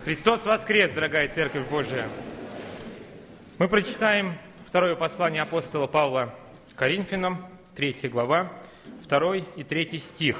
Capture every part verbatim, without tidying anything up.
Христос воскрес, дорогая Церковь Божия! Мы прочитаем второе послание апостола Павла к Коринфянам, третья глава, второй и третий стих.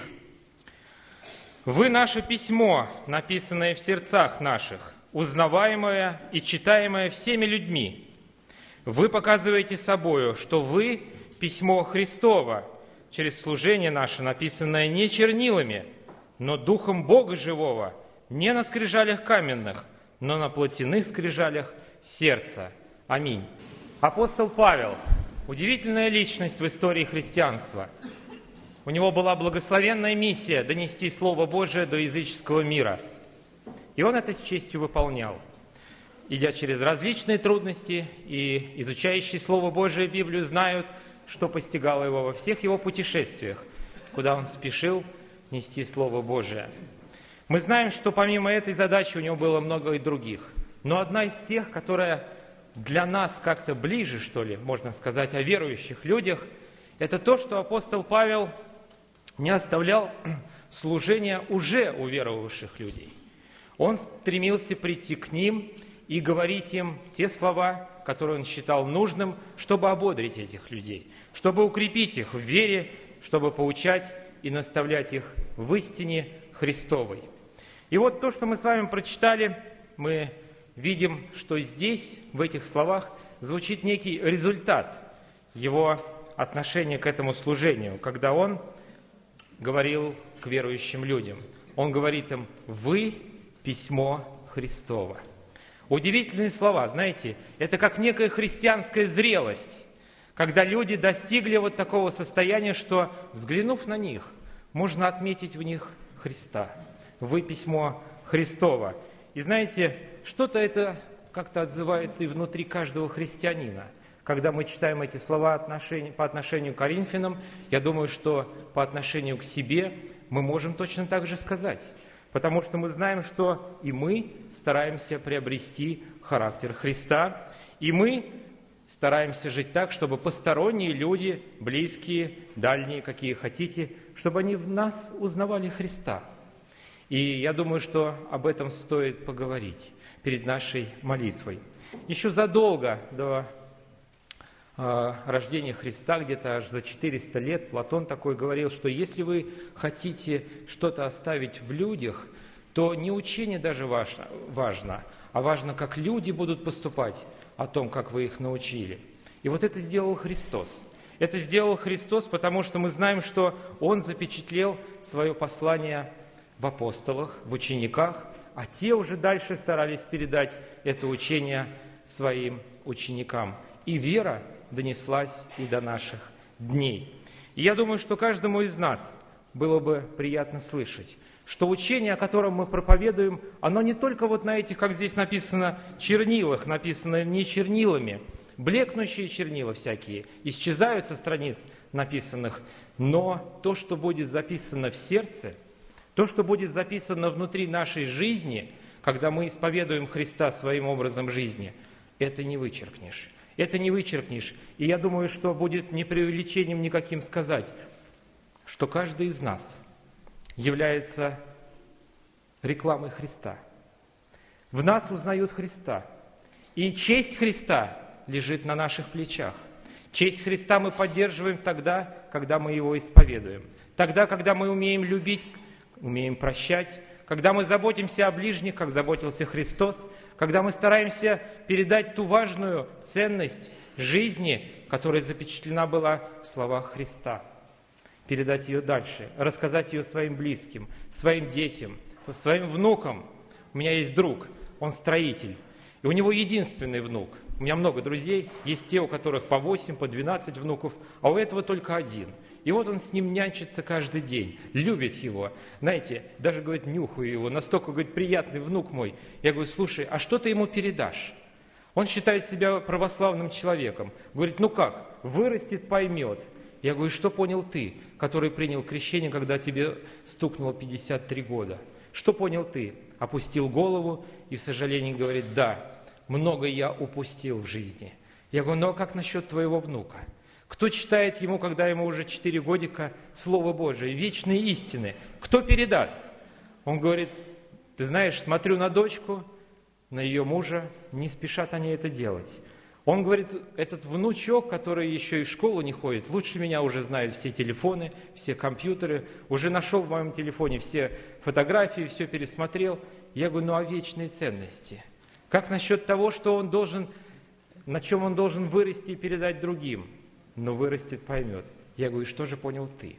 «Вы наше письмо, написанное в сердцах наших, узнаваемое и читаемое всеми людьми. Вы показываете собою, что вы письмо Христово, через служение наше, написанное не чернилами, но Духом Бога Живого, не на скрижалях каменных, но на плотяных скрижалях сердца». Аминь. Апостол Павел – удивительная личность в истории христианства. У него была благословенная миссия донести Слово Божие до языческого мира. И он это с честью выполнял, идя через различные трудности, и изучающие Слово Божие Библию знают, что постигало его во всех его путешествиях, куда он спешил нести Слово Божие. Мы знаем, что помимо этой задачи у него было много и других. Но одна из тех, которая для нас как-то ближе, что ли, можно сказать, о верующих людях, это то, что апостол Павел не оставлял служения уже уверовавших людей. Он стремился прийти к ним и говорить им те слова, которые он считал нужным, чтобы ободрить этих людей, чтобы укрепить их в вере, чтобы поучать и наставлять их в истине Христовой. И вот то, что мы с вами прочитали, мы видим, что здесь, в этих словах, звучит некий результат его отношения к этому служению, когда он говорил к верующим людям. Он говорит им: «Вы – письмо Христово». Удивительные слова, знаете, это как некая христианская зрелость, когда люди достигли вот такого состояния, что, взглянув на них, можно отметить в них Христа. «Вы – письмо Христово». И знаете, что-то это как-то отзывается и внутри каждого христианина. Когда мы читаем эти слова по отношению к Коринфянам, я думаю, что по отношению к себе мы можем точно так же сказать. Потому что мы знаем, что и мы стараемся приобрести характер Христа, и мы стараемся жить так, чтобы посторонние люди, близкие, дальние, какие хотите, чтобы они в нас узнавали Христа. И я думаю, что об этом стоит поговорить перед нашей молитвой. Еще задолго до э, рождения Христа, где-то аж за четыреста лет, Платон такой говорил, что если вы хотите что-то оставить в людях, то не учение даже важно, важно, а важно, как люди будут поступать о том, как вы их научили. И вот это сделал Христос. Это сделал Христос, потому что мы знаем, что Он запечатлел свое послание в апостолах, в учениках, а те уже дальше старались передать это учение своим ученикам. И вера донеслась и до наших дней. И я думаю, что каждому из нас было бы приятно слышать, что учение, о котором мы проповедуем, оно не только вот на этих, как здесь написано, чернилах, написано не чернилами, блекнущие чернила всякие, исчезают со страниц написанных, но то, что будет записано в сердце, то, что будет записано внутри нашей жизни, когда мы исповедуем Христа своим образом жизни, это не вычеркнешь. Это не вычеркнешь. И я думаю, что будет не преувеличением никаким сказать, что каждый из нас является рекламой Христа. В нас узнают Христа. И честь Христа лежит на наших плечах. Честь Христа мы поддерживаем тогда, когда мы Его исповедуем. Тогда, когда мы умеем любить, умеем прощать, когда мы заботимся о ближних, как заботился Христос, когда мы стараемся передать ту важную ценность жизни, которая запечатлена была в словах Христа, передать ее дальше, рассказать ее своим близким, своим детям, своим внукам. У меня есть друг, он строитель, и у него единственный внук. У меня много друзей, есть те, у которых по восемь, по двенадцать внуков, а у этого только один. И вот он с ним нянчится каждый день, любит его. Знаете, даже, говорит, нюхаю его, настолько, говорит, приятный внук мой. Я говорю: слушай, а что ты ему передашь? Он считает себя православным человеком. Говорит: ну как, вырастет, поймет. Я говорю: что понял ты, который принял крещение, когда тебе стукнуло пятьдесят три года? Что понял ты? Опустил голову и в сожалении говорит: да, много я упустил в жизни. Я говорю: ну а как насчет твоего внука? Кто читает ему, когда ему уже четыре годика, Слово Божие, вечные истины? Кто передаст? Он говорит: Ты знаешь, смотрю на дочку, на ее мужа, не спешат они это делать. Он говорит, этот внучок, который еще и в школу не ходит, лучше меня уже знает все телефоны, все компьютеры, уже нашел в моем телефоне все фотографии, все пересмотрел. Я говорю, ну а вечные ценности? Как насчет того, что он должен, на чем он должен вырасти и передать другим? Но вырастет, поймет. Я говорю, что же понял ты?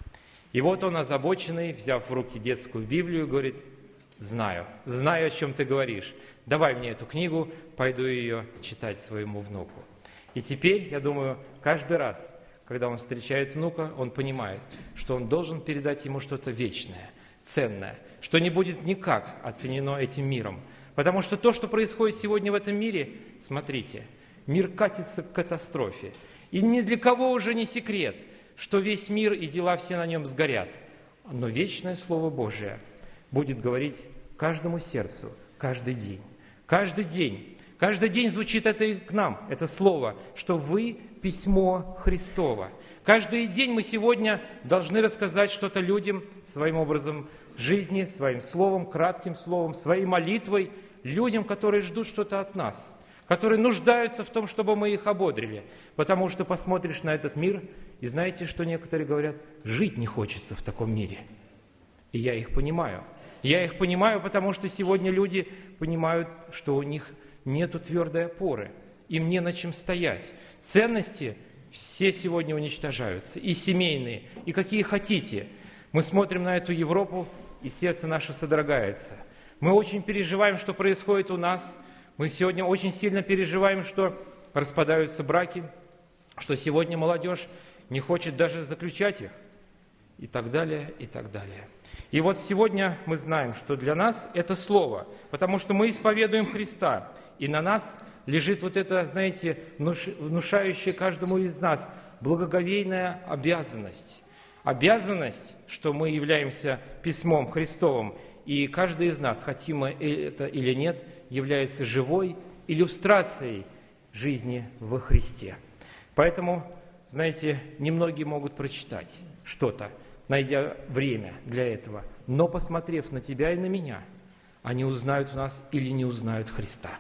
И вот он, озабоченный, взяв в руки детскую Библию, говорит, знаю, знаю, о чем ты говоришь. Давай мне эту книгу, пойду ее читать своему внуку. И теперь, я думаю, каждый раз, когда он встречает внука, он понимает, что он должен передать ему что-то вечное, ценное, что не будет никак оценено этим миром. Потому что то, что происходит сегодня в этом мире, смотрите, мир катится к катастрофе. И ни для кого уже не секрет, что весь мир и дела все на нем сгорят. Но вечное Слово Божие будет говорить каждому сердцу, каждый день. Каждый день. Каждый день звучит это и к нам, это слово, что вы письмо Христово. Каждый день мы сегодня должны рассказать что-то людям своим образом жизни, своим словом, кратким словом, своей молитвой, людям, которые ждут что-то от нас, которые нуждаются в том, чтобы мы их ободрили. Потому что посмотришь на этот мир, и знаете, что некоторые говорят, жить не хочется в таком мире. И я их понимаю. Я их понимаю, потому что сегодня люди понимают, что у них нету твердой опоры, им не на чем стоять. Ценности все сегодня уничтожаются, и семейные, и какие хотите. Мы смотрим на эту Европу, и сердце наше содрогается. Мы очень переживаем, что происходит у нас. Мы сегодня очень сильно переживаем, что распадаются браки, что сегодня молодежь не хочет даже заключать их, и так далее, и так далее. И вот сегодня мы знаем, что для нас это Слово, потому что мы исповедуем Христа, и на нас лежит вот это, знаете, внушающая каждому из нас благоговейная обязанность. Обязанность, что мы являемся письмом Христовым, и каждый из нас, хотим мы это или нет, является живой иллюстрацией жизни во Христе. Поэтому, знаете, немногие могут прочитать что-то, найдя время для этого. Но, посмотрев на тебя и на меня, они узнают в нас или не узнают Христа.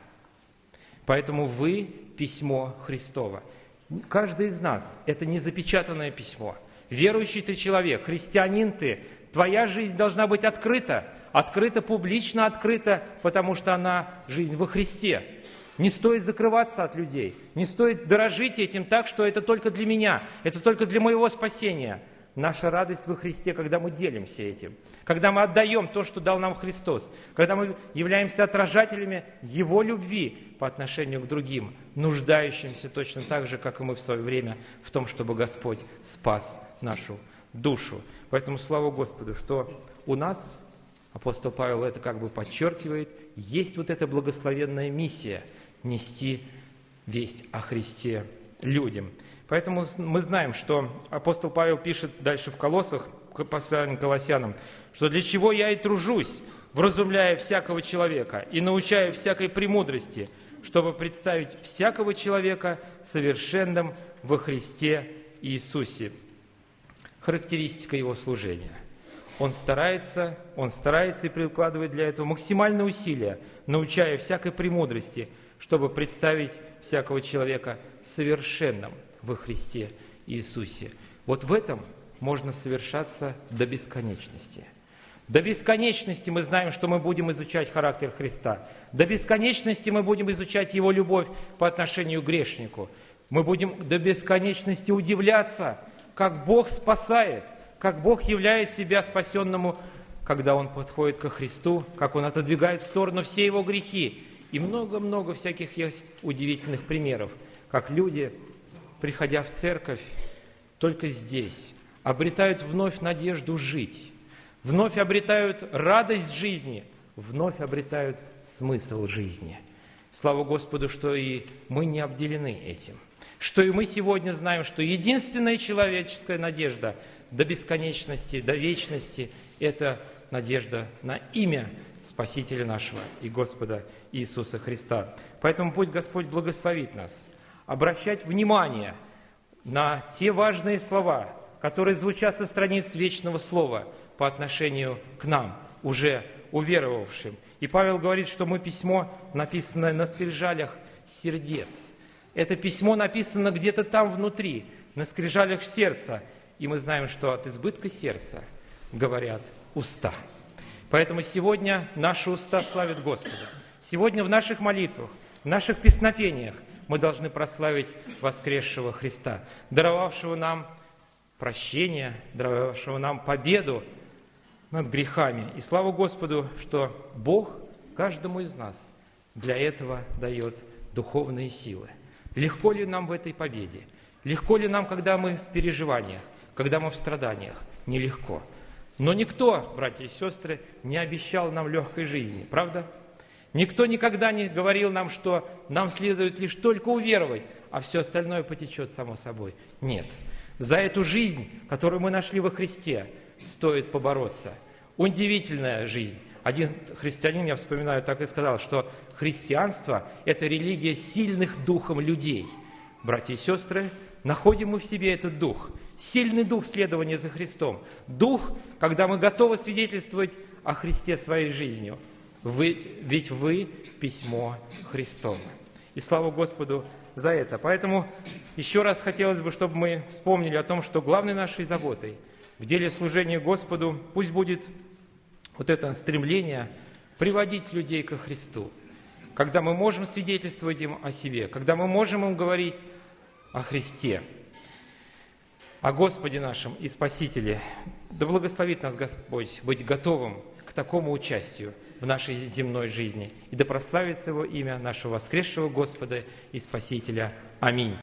Поэтому вы – письмо Христово. Каждый из нас – это не запечатанное письмо. Верующий ты человек, христианин ты, твоя жизнь должна быть открыта, открыта, публично открыта, потому что она жизнь во Христе. Не стоит закрываться от людей, не стоит дорожить этим так, что это только для меня, это только для моего спасения. Наша радость во Христе, когда мы делимся этим, когда мы отдаем то, что дал нам Христос, когда мы являемся отражателями Его любви по отношению к другим, нуждающимся точно так же, как и мы в свое время, в том, чтобы Господь спас нашу душу. Поэтому слава Господу, что у нас, апостол Павел это как бы подчеркивает, есть вот эта благословенная миссия нести весть о Христе людям. Поэтому мы знаем, что апостол Павел пишет дальше в Колоссах, посланию к Колоссянам, что «для чего я и тружусь, вразумляя всякого человека и научая всякой премудрости, чтобы представить всякого человека совершенным во Христе Иисусе». Характеристика его служения. Он старается, он старается и прикладывает для этого максимальные усилия, научая всякой премудрости, чтобы представить всякого человека совершенным во Христе Иисусе. Вот в этом можно совершаться до бесконечности. До бесконечности мы знаем, что мы будем изучать характер Христа. До бесконечности мы будем изучать Его любовь по отношению к грешнику. Мы будем до бесконечности удивляться, как Бог спасает, как Бог являет себя спасенному, когда Он подходит ко Христу, как Он отодвигает в сторону все Его грехи. И много-много всяких есть удивительных примеров, как люди, приходя в церковь, только здесь обретают вновь надежду жить, вновь обретают радость жизни, вновь обретают смысл жизни. Слава Господу, что и мы не обделены этим, что и мы сегодня знаем, что единственная человеческая надежда до бесконечности, до вечности – это надежда на имя Спасителя нашего и Господа Иисуса Христа. Поэтому пусть Господь благословит нас обращать внимание на те важные слова, которые звучат со страниц вечного слова по отношению к нам, уже уверовавшим. И Павел говорит, что мы письмо, написанное на скрижалях сердец. Это письмо написано где-то там внутри, на скрижалях сердца. И мы знаем, что от избытка сердца говорят уста. Поэтому сегодня наши уста славят Господа. Сегодня в наших молитвах, в наших песнопениях мы должны прославить воскресшего Христа, даровавшего нам прощение, даровавшего нам победу над грехами. И слава Господу, что Бог каждому из нас для этого дает духовные силы. Легко ли нам в этой победе? Легко ли нам, когда мы в переживаниях, когда мы в страданиях? Нелегко. Но никто, братья и сестры, не обещал нам легкой жизни, правда? Никто никогда не говорил нам, что нам следует лишь только уверовать, а все остальное потечет само собой. Нет. За эту жизнь, которую мы нашли во Христе, стоит побороться. Удивительная жизнь. Один христианин, я вспоминаю, так и сказал, что христианство – это религия сильных духом людей. Братья и сестры, находим мы в себе этот дух. Сильный дух следования за Христом. Дух, когда мы готовы свидетельствовать о Христе своей жизнью. Вы, ведь вы – письмо Христово. И слава Господу за это. Поэтому еще раз хотелось бы, чтобы мы вспомнили о том, что главной нашей заботой в деле служения Господу пусть будет вот это стремление приводить людей ко Христу. Когда мы можем свидетельствовать им о себе, когда мы можем им говорить о Христе, о Господе нашем и Спасителе. Да благословит нас Господь быть готовым к такому участию в нашей земной жизни. И да прославится Его имя, нашего воскресшего Господа и Спасителя. Аминь.